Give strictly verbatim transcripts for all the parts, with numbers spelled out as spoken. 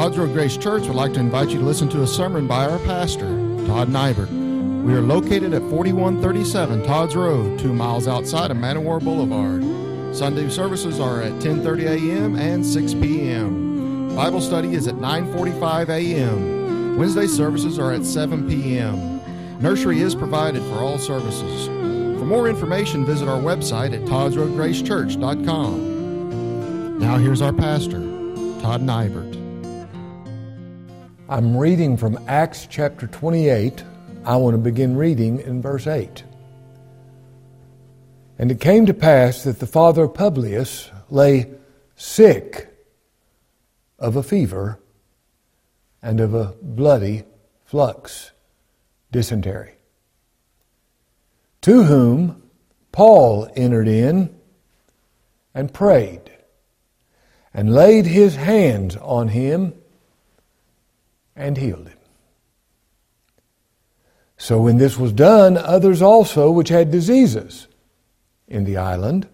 Todd's Road Grace Church would like to invite you to listen to a sermon by our pastor, Todd Nybert. We are located at forty-one thirty-seven Todd's Road, two miles outside of Man O' War Boulevard. Sunday services are at ten thirty a.m. and six p.m. Bible study is at nine forty-five a.m. Wednesday services are at seven p.m. Nursery is provided for all services. For more information, visit our website at todds road grace church dot com. Now here's our pastor, Todd Nybert. I'm reading from Acts chapter twenty-eight. I want to begin reading in verse eight. And it came to pass that the father of Publius lay sick of a fever and of a bloody flux, dysentery, to whom Paul entered in and prayed and laid his hands on him and healed him. So when this was done, others also which had diseases in the island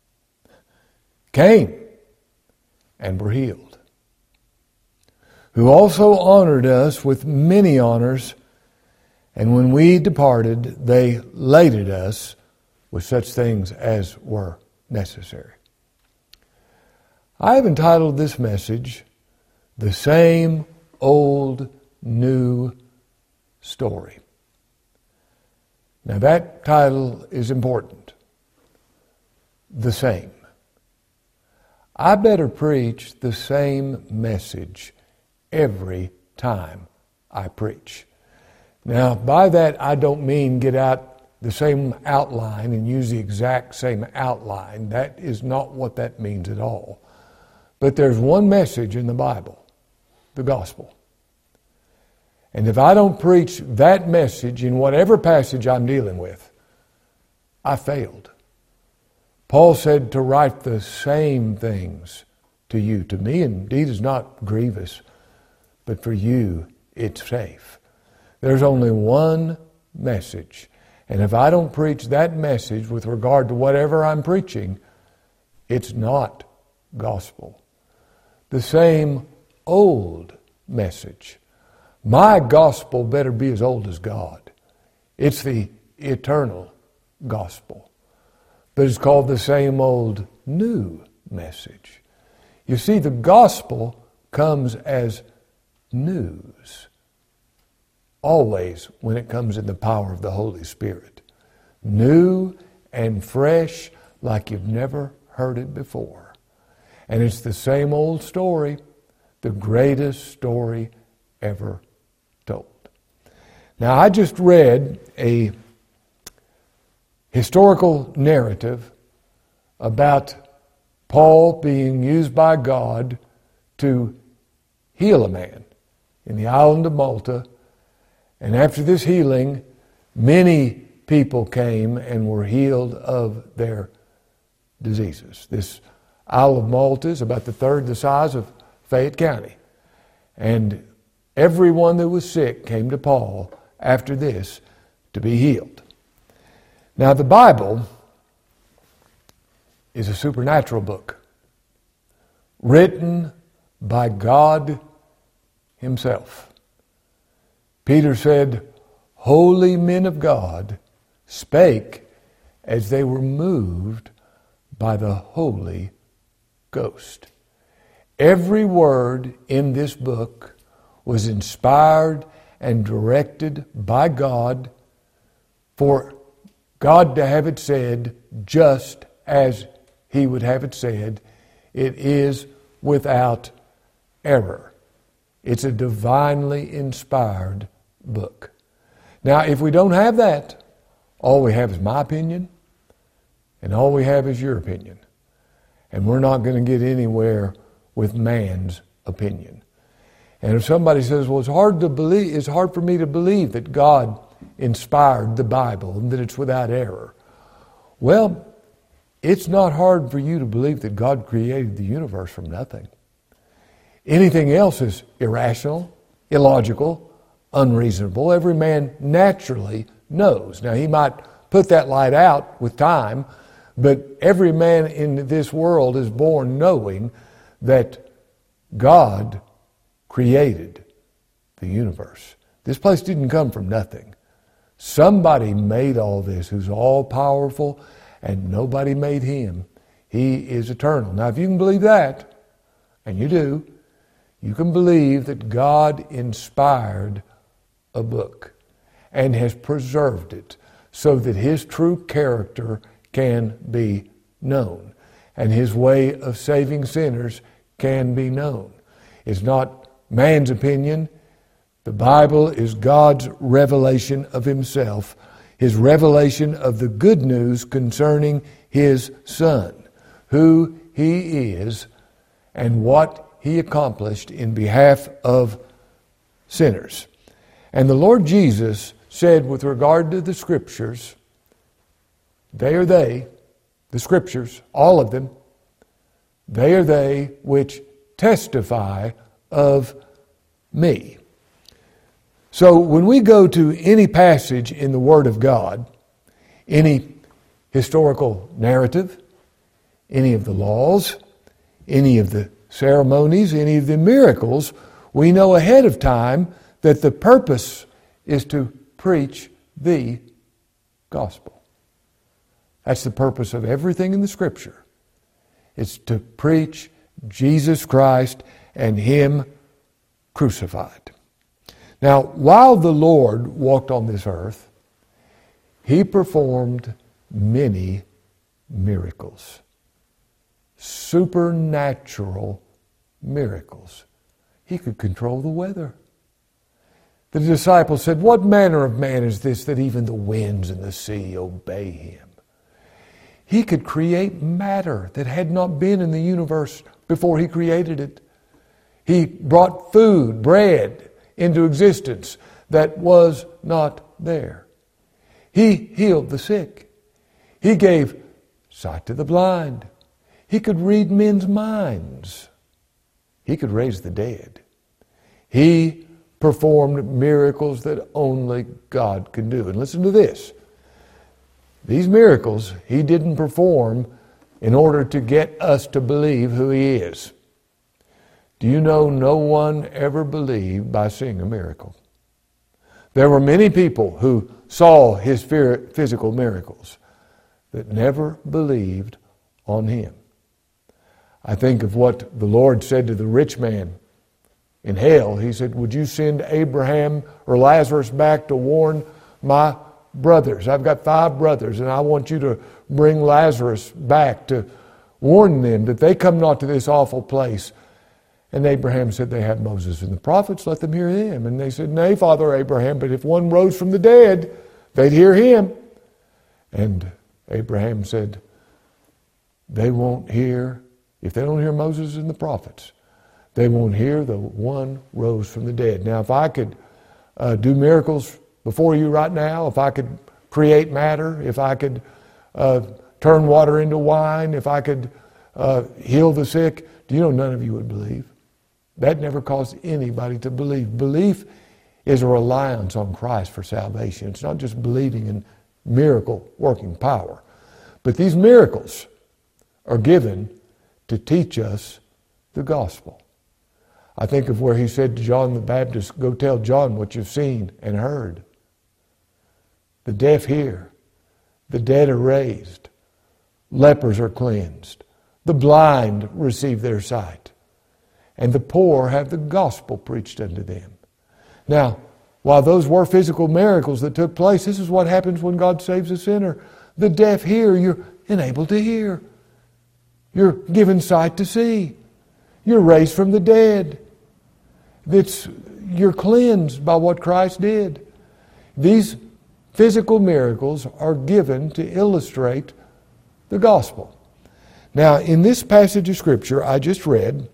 came and were healed, who also honored us with many honors, and when we departed, they laded us with such things as were necessary. I have entitled this message, The Same Old New Story. Now that title is important. The same. I better preach the same message every time I preach. Now by that I don't mean get out the same outline and use the exact same outline. That is not what that means at all. But there's one message in the Bible. The gospel. And if I don't preach that message in whatever passage I'm dealing with, I failed. Paul said to write the same things to you. To me, indeed, is not grievous, but for you, it's safe. There's only one message. And if I don't preach that message with regard to whatever I'm preaching, it's not gospel. The same old message. My gospel better be as old as God. It's the eternal gospel. But it's called the same old new message. You see, the gospel comes as news. Always when it comes in the power of the Holy Spirit. New and fresh like you've never heard it before. And it's the same old story. The greatest story ever told. Now, I just read a historical narrative about Paul being used by God to heal a man in the island of Malta. And after this healing, many people came and were healed of their diseases. This Isle of Malta is about the third the size of Fayette County. And everyone that was sick came to Paul after this to be healed. Now the Bible is a supernatural book written by God Himself. Peter said, "Holy men of God spake as they were moved by the Holy Ghost." Every word in this book was inspired and directed by God for God to have it said just as He would have it said. It is without error. It's a divinely inspired book. Now, if we don't have that, all we have is my opinion, and all we have is your opinion. And we're not going to get anywhere with man's opinion. And if somebody says, well, it's hard to believe, it's hard for me to believe that God inspired the Bible and that it's without error. Well, it's not hard for you to believe that God created the universe from nothing. Anything else is irrational, illogical, unreasonable. Every man naturally knows. Now, he might put that light out with time, but every man in this world is born knowing that God created the universe. This place didn't come from nothing. Somebody made all this who's all-powerful, and nobody made him. He is eternal. Now, if you can believe that, and you do, you can believe that God inspired a book and has preserved it so that his true character can be known and his way of saving sinners can be known. It's not man's opinion. The Bible is God's revelation of himself, his revelation of the good news concerning his Son, who he is and what he accomplished in behalf of sinners. And the Lord Jesus said with regard to the Scriptures, they are they, the Scriptures, all of them, they are they which testify of me. So when we go to any passage in the Word of God, any historical narrative, any of the laws, any of the ceremonies, any of the miracles, we know ahead of time that the purpose is to preach the gospel. That's the purpose of everything in the Scripture. It's to preach Jesus Christ and him crucified. Now, while the Lord walked on this earth, he performed many miracles. Supernatural miracles. He could control the weather. The disciples said, "What manner of man is this that even the winds and the sea obey him?" He could create matter that had not been in the universe before he created it. He brought food, bread, into existence that was not there. He healed the sick. He gave sight to the blind. He could read men's minds. He could raise the dead. He performed miracles that only God can do. And listen to this. These miracles he didn't perform in order to get us to believe who he is. Do you know no one ever believed by seeing a miracle? There were many people who saw his physical miracles that never believed on him. I think of what the Lord said to the rich man in hell. He said, "Would you send Abraham or Lazarus back to warn my brothers? I've got five brothers, and I want you to bring Lazarus back to warn them that they come not to this awful place." And Abraham said, "They have Moses and the prophets, let them hear them." And they said, "Nay, Father Abraham, but if one rose from the dead, they'd hear him." And Abraham said, "They won't hear, if they don't hear Moses and the prophets, they won't hear the one rose from the dead." Now, if I could uh, do miracles before you right now, if I could create matter, if I could uh, turn water into wine, if I could uh, heal the sick, do you know none of you would believe? That never caused anybody to believe. Belief is a reliance on Christ for salvation. It's not just believing in miracle working power. But these miracles are given to teach us the gospel. I think of where he said to John the Baptist, "Go tell John what you've seen and heard. The deaf hear, the dead are raised, lepers are cleansed, the blind receive their sight, and the poor have the gospel preached unto them." Now, while those were physical miracles that took place, this is what happens when God saves a sinner. The deaf hear, you're enabled to hear. You're given sight to see. You're raised from the dead. It's, you're cleansed by what Christ did. These physical miracles are given to illustrate the gospel. Now, in this passage of Scripture I just read,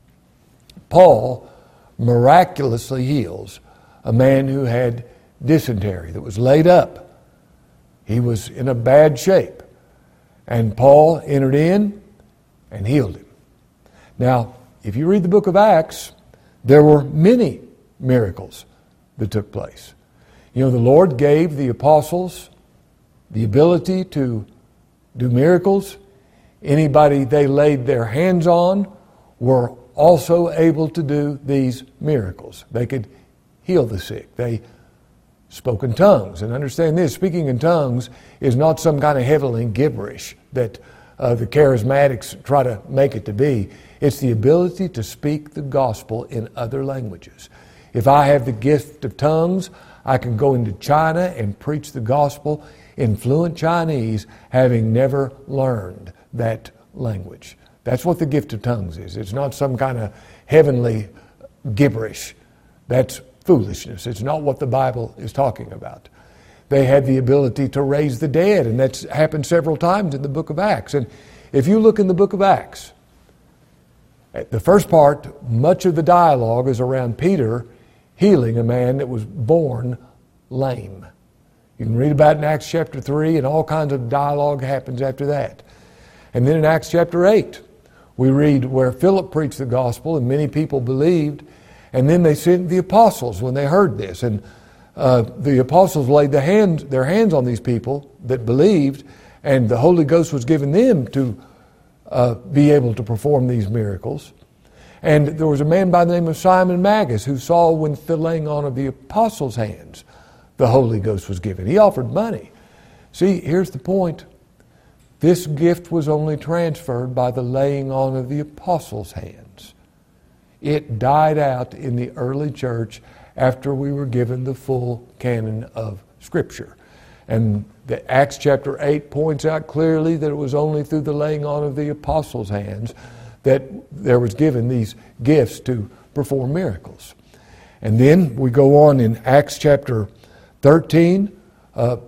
Paul miraculously heals a man who had dysentery, that was laid up. He was in a bad shape. And Paul entered in and healed him. Now, if you read the book of Acts, there were many miracles that took place. You know, the Lord gave the apostles the ability to do miracles. Anybody they laid their hands on were also able to do these miracles. They could heal the sick. They spoke in tongues. And understand this, speaking in tongues is not some kind of heavenly gibberish that uh, the charismatics try to make it to be. It's the ability to speak the gospel in other languages. If I have the gift of tongues, I can go into China and preach the gospel in fluent Chinese, having never learned that language. That's what the gift of tongues is. It's not some kind of heavenly gibberish. That's foolishness. It's not what the Bible is talking about. They had the ability to raise the dead, and that's happened several times in the book of Acts. And if you look in the book of Acts, the first part, much of the dialogue is around Peter healing a man that was born lame. You can read about it in Acts chapter three, and all kinds of dialogue happens after that. And then in Acts chapter eight, we read where Philip preached the gospel, and many people believed. And then they sent the apostles when they heard this. And uh, the apostles laid the hand, their hands on these people that believed, and the Holy Ghost was given them to uh, be able to perform these miracles. And there was a man by the name of Simon Magus who saw when the laying on of the apostles' hands, the Holy Ghost was given. He offered money. See, here's the point. This gift was only transferred by the laying on of the apostles' hands. It died out in the early church after we were given the full canon of Scripture. And the Acts chapter eight points out clearly that it was only through the laying on of the apostles' hands that there was given these gifts to perform miracles. And then we go on in Acts chapter thirteen. Uh,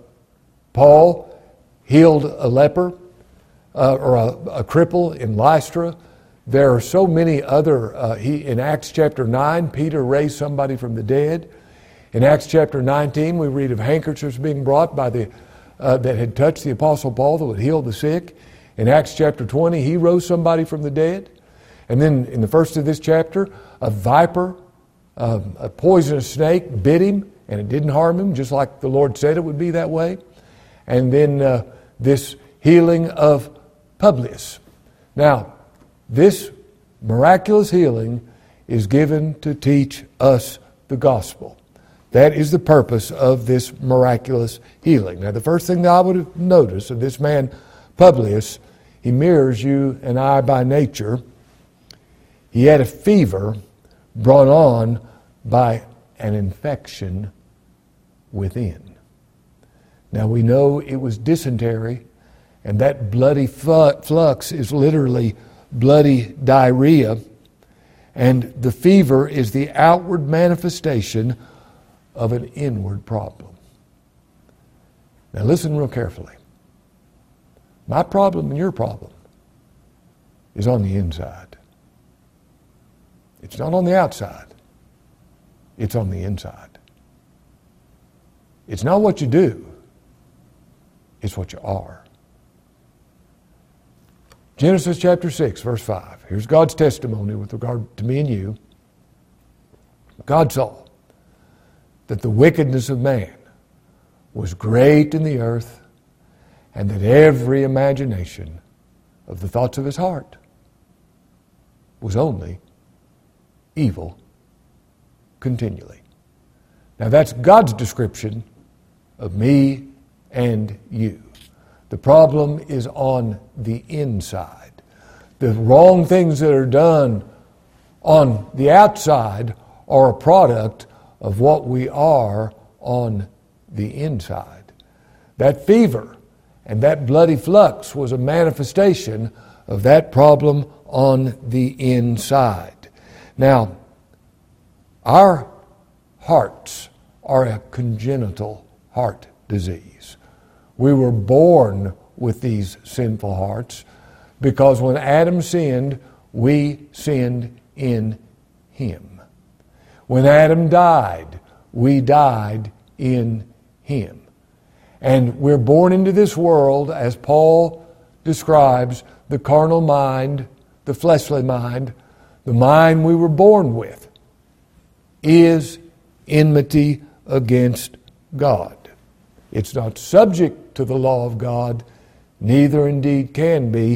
Paul healed a leper uh, or a, a cripple in Lystra. There are so many other, uh, he, in Acts chapter nine, Peter raised somebody from the dead. In Acts chapter nineteen, we read of handkerchiefs being brought by the uh, that had touched the Apostle Paul that would heal the sick. In Acts chapter twenty, he rose somebody from the dead. And then in the first of this chapter, a viper, uh, a poisonous snake bit him, and it didn't harm him, just like the Lord said it would be that way. And then uh, this healing of Publius. Now, this miraculous healing is given to teach us the gospel. That is the purpose of this miraculous healing. Now, the first thing that I would have noticed of this man, Publius, he mirrors you and I by nature. He had a fever brought on by an infection within. Now, we know it was dysentery, and that bloody flux is literally bloody diarrhea, and the fever is the outward manifestation of an inward problem. Now listen real carefully. My problem and your problem is on the inside. It's not on the outside. It's on the inside. It's not what you do. It's what you are. Genesis chapter six, verse five. Here's God's testimony with regard to me and you. God saw that the wickedness of man was great in the earth, and that every imagination of the thoughts of his heart was only evil continually. Now that's God's description of me and you. The problem is on the inside. The wrong things that are done on the outside are a product of what we are on the inside. That fever and that bloody flux was a manifestation of that problem on the inside. Now, our hearts are a congenital heart disease. We were born with these sinful hearts because when Adam sinned, we sinned in him. When Adam died, we died in him. And we're born into this world, as Paul describes, the carnal mind, the fleshly mind, the mind we were born with, is enmity against God. It's not subject to the law of God, neither indeed can be.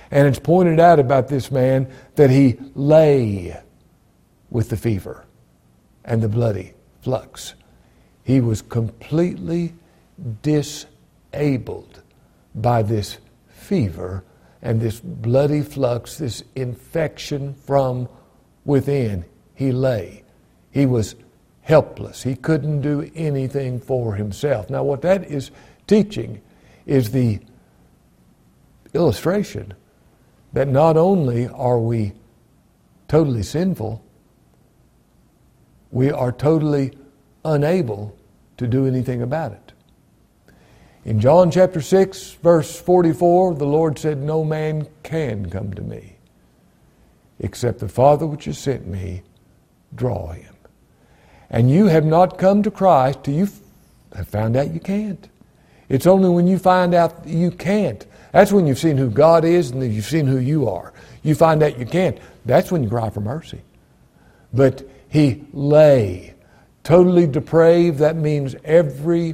And it's pointed out about this man that he lay with the fever and the bloody flux. He was completely disabled by this fever and this bloody flux, this infection from within. He lay. He was helpless. He couldn't do anything for himself. Now, what that is teaching is the illustration that not only are we totally sinful, we are totally unable to do anything about it. In John chapter six, verse forty-four, the Lord said, "No man can come to me, except the Father which has sent me draw him." And you have not come to Christ till you have found out you can't. It's only when you find out you can't. That's when you've seen who God is and you've seen who you are. You find out you can't. That's when you cry for mercy. But he lay totally depraved. That means every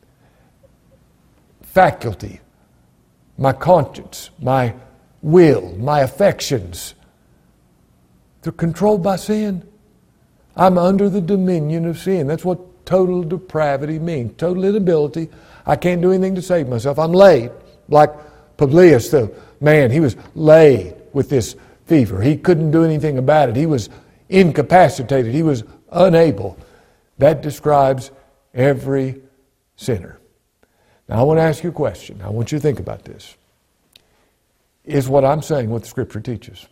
faculty, my conscience, my will, my affections, they're controlled by sin. I'm under the dominion of sin. That's what total depravity means. Total inability. I can't do anything to save myself. I'm laid. Like Publius, the man, he was laid with this fever. He couldn't do anything about it. He was incapacitated. He was unable. That describes every sinner. Now I want to ask you a question. I want you to think about this. Is what I'm saying what the Scripture teaches?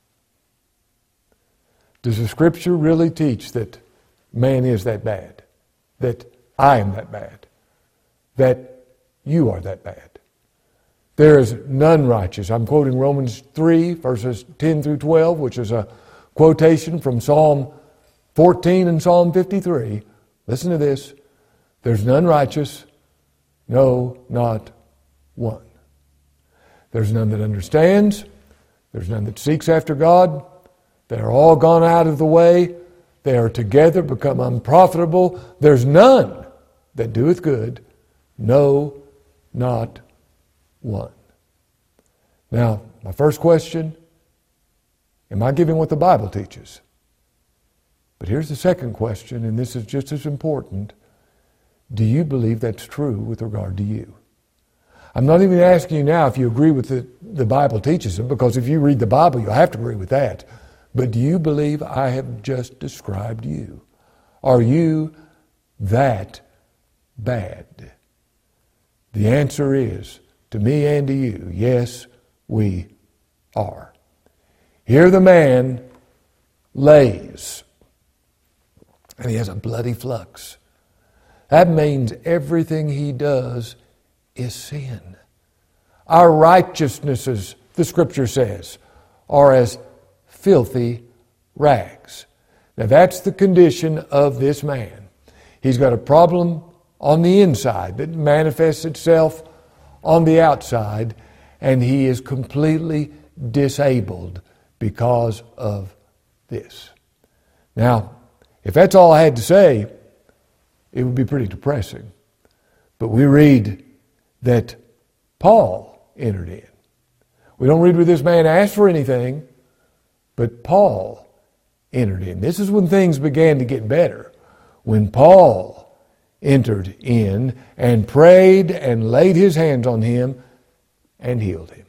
Does the Scripture really teach that man is that bad? That I am that bad? That you are that bad? There is none righteous. I'm quoting Romans three, verses ten through twelve, which is a quotation from Psalm fourteen and Psalm fifty-three. Listen to this. There's none righteous, no, not one. There's none that understands. There's none that seeks after God. They are all gone out of the way. They are together become unprofitable. There's none that doeth good, no, not one. Now, my first question, am I giving what the Bible teaches? But here's the second question, and this is just as important. Do you believe that's true with regard to you? I'm not even asking you now if you agree with the, the Bible teaches it, because if you read the Bible, you'll have to agree with that. But do you believe I have just described you? Are you that bad? The answer is, to me and to you, yes, we are. Here the man lays, and he has a bloody flux. That means everything he does is sin. Our righteousnesses, the Scripture says, are as filthy rags. Now that's the condition of this man. He's got a problem on the inside that manifests itself on the outside, and he is completely disabled because of this. Now, if that's all I had to say, it would be pretty depressing. But we read that Paul entered in. We don't read where this man asked for anything, but Paul entered in. This is when things began to get better. When Paul entered in and prayed and laid his hands on him and healed him.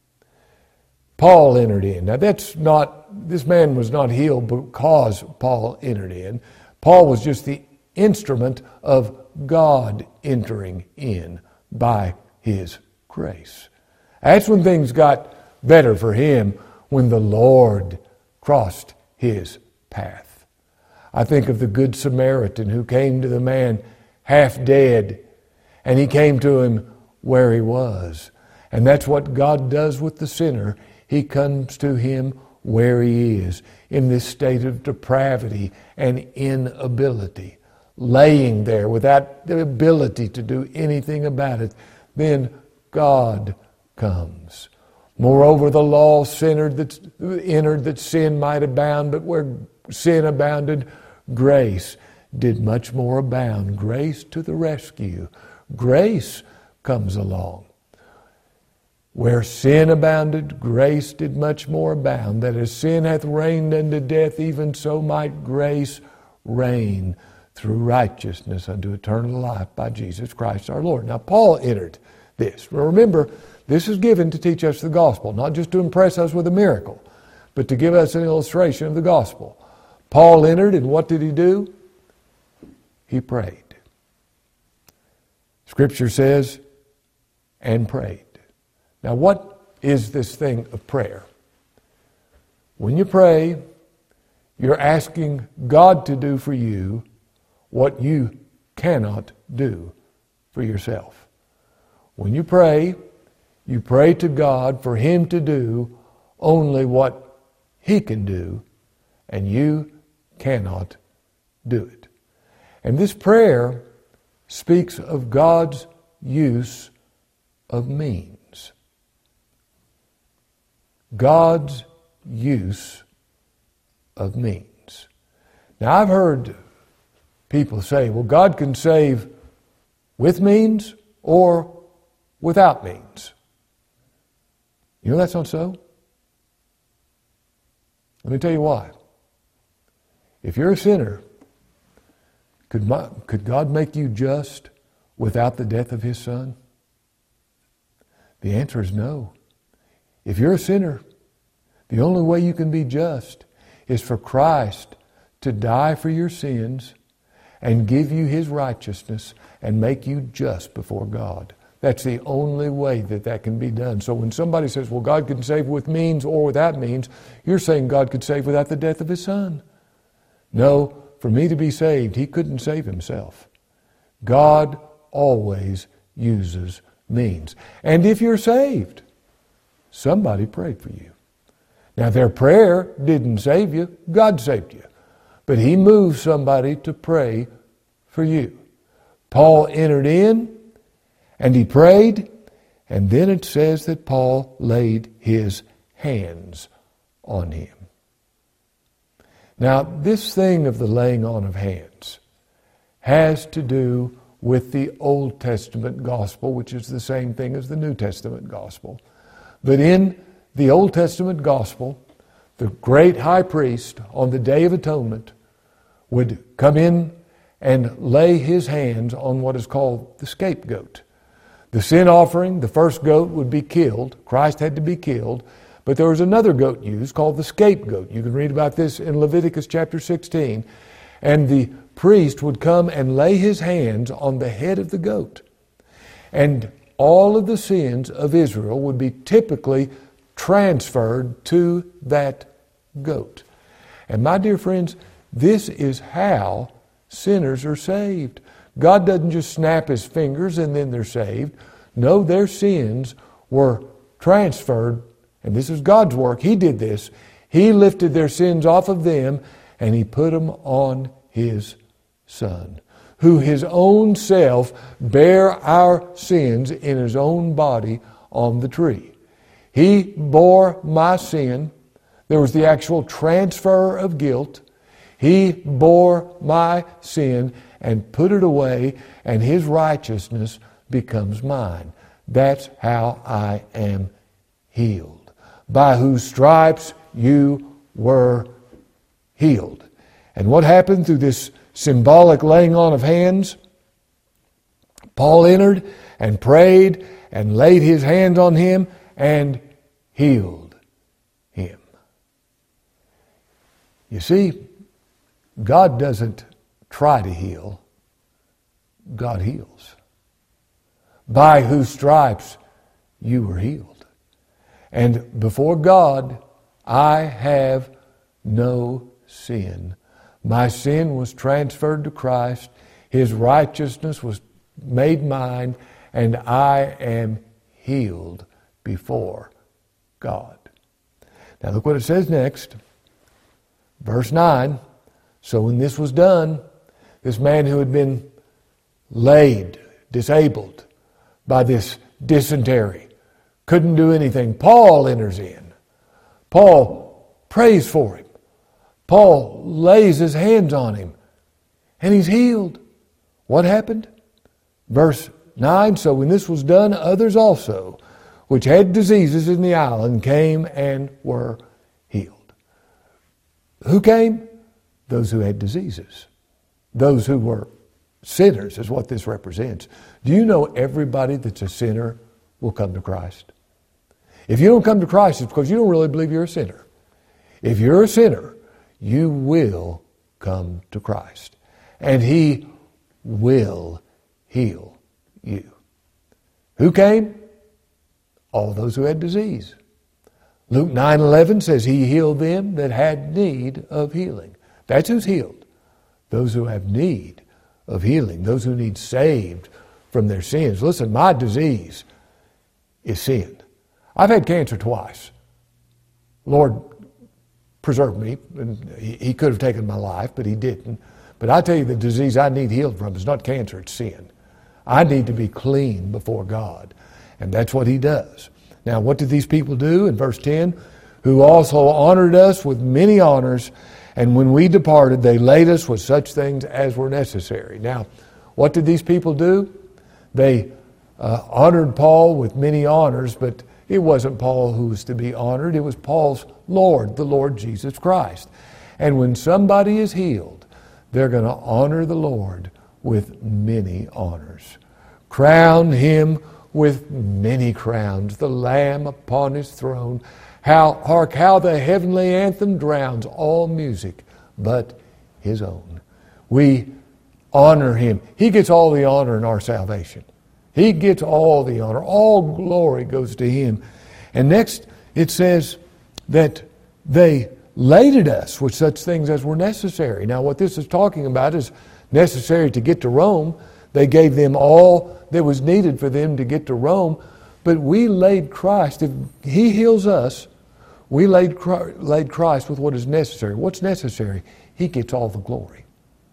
Paul entered in. Now that's not, this man was not healed because Paul entered in. Paul was just the instrument of God entering in by his grace. That's when things got better for him, when the Lord crossed his path. I think of the Good Samaritan who came to the man half dead, and he came to him where he was. And that's what God does with the sinner. He comes to him where he is, in this state of depravity and inability, laying there without the ability to do anything about it. Then God comes. Moreover, the law entered that, entered that sin might abound, but where sin abounded, grace did much more abound. Grace to the rescue. Grace comes along. Where sin abounded, grace did much more abound, that as sin hath reigned unto death, even so might grace reign through righteousness unto eternal life by Jesus Christ our Lord. Now, Paul entered this. Remember, this is given to teach us the gospel, not just to impress us with a miracle, but to give us an illustration of the gospel. Paul entered, and what did he do? He prayed. Scripture says, and prayed. Now, what is this thing of prayer? When you pray, you're asking God to do for you what you cannot do for yourself. When you pray, you pray to God for Him to do only what He can do, and you cannot do it. And this prayer speaks of God's use of means. God's use of means. Now, I've heard people say, well, God can save with means or without means. You know that's not so? Let me tell you why. If you're a sinner, could, my, could God make you just without the death of His Son? The answer is no. If you're a sinner, the only way you can be just is for Christ to die for your sins and give you His righteousness and make you just before God. That's the only way that that can be done. So when somebody says, well, God can save with means or without means, you're saying God could save without the death of His Son. No, for me to be saved, He couldn't save Himself. God always uses means. And if you're saved, somebody prayed for you. Now, their prayer didn't save you. God saved you. But He moved somebody to pray for you. Paul entered in, and he prayed, and then it says that Paul laid his hands on him. Now, this thing of the laying on of hands has to do with the Old Testament gospel, which is the same thing as the New Testament gospel. But in the Old Testament gospel, the great high priest on the Day of Atonement would come in and lay his hands on what is called the scapegoat. The sin offering, the first goat, would be killed. Christ had to be killed. But there was another goat used called the scapegoat. You can read about this in Leviticus chapter sixteen. And the priest would come and lay his hands on the head of the goat. And all of the sins of Israel would be typically transferred to that goat. And my dear friends, this is how sinners are saved. God doesn't just snap His fingers and then they're saved. No, their sins were transferred, and this is God's work. He did this. He lifted their sins off of them and He put them on His Son, who His own self bare our sins in His own body on the tree. He bore my sin. There was the actual transfer of guilt. He bore my sin and put it away, and His righteousness becomes mine. That's how I am healed. By whose stripes you were healed. And what happened through this symbolic laying on of hands? Paul entered and prayed and laid his hands on him and healed him. You see, God doesn't try to heal. God heals. By whose stripes you were healed. And before God, I have no sin. My sin was transferred to Christ. His righteousness was made mine, and I am healed before God. Now look what it says next. Verse nine. So when this was done, this man who had been laid, disabled by this dysentery, couldn't do anything. Paul enters in. Paul prays for him. Paul lays his hands on him, and he's healed. What happened? Verse nine, so when this was done, others also, which had diseases in the island, came and were healed. Who came? Those who had diseases. Those who were sinners is what this represents. Do you know everybody that's a sinner will come to Christ? If you don't come to Christ, it's because you don't really believe you're a sinner. If you're a sinner, you will come to Christ. And He will heal you. Who came? All those who had disease. Luke nine eleven says He healed them that had need of healing. That's who's healed. Those who have need of healing. Those who need saved from their sins. Listen, my disease is sin. I've had cancer twice. Lord preserved me. And he, he could have taken my life, but He didn't. But I tell you, the disease I need healed from is not cancer, it's sin. I need to be clean before God. And that's what He does. Now, what did these people do? In verse ten, who also honored us with many honors, and when we departed, they laid us with such things as were necessary. Now, what did these people do? They uh, honored Paul with many honors, but it wasn't Paul who was to be honored. It was Paul's Lord, the Lord Jesus Christ. And when somebody is healed, they're going to honor the Lord with many honors. Crown Him with many crowns, the Lamb upon His throne. How, hark, how the heavenly anthem drowns all music but His own. We honor Him. He gets all the honor in our salvation. He gets all the honor. All glory goes to Him. And next it says that they laded us with such things as were necessary. Now what this is talking about is necessary to get to Rome. They gave them all that was needed for them to get to Rome. But we laid Christ. If He heals us, we laid laid Christ with what is necessary. What's necessary? He gets all the glory.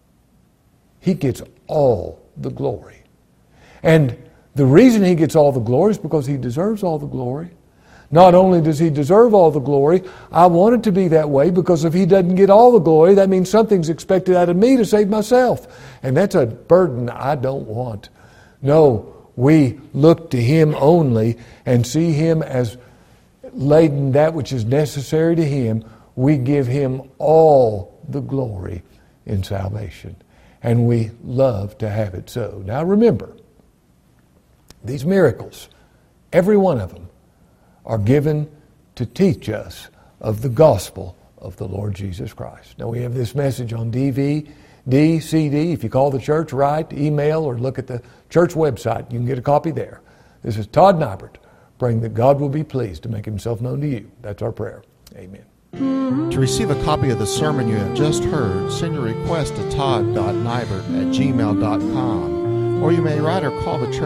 He gets all the glory. And the reason He gets all the glory is because He deserves all the glory. Not only does He deserve all the glory, I want it to be that way, because if He doesn't get all the glory, that means something's expected out of me to save myself. And that's a burden I don't want. No, we look to Him only and see Him as laden that which is necessary to Him. We give Him all the glory in salvation. And we love to have it so. Now remember, these miracles, every one of them, are given to teach us of the gospel of the Lord Jesus Christ. Now we have this message on D V D, C D. If you call the church, write, email, or look at the church website, you can get a copy there. This is Todd Nybert, praying that God will be pleased to make Himself known to you. That's our prayer. Amen. To receive a copy of the sermon you have just heard, send your request to todd dot nybert at gmail dot com, or you may write or call the church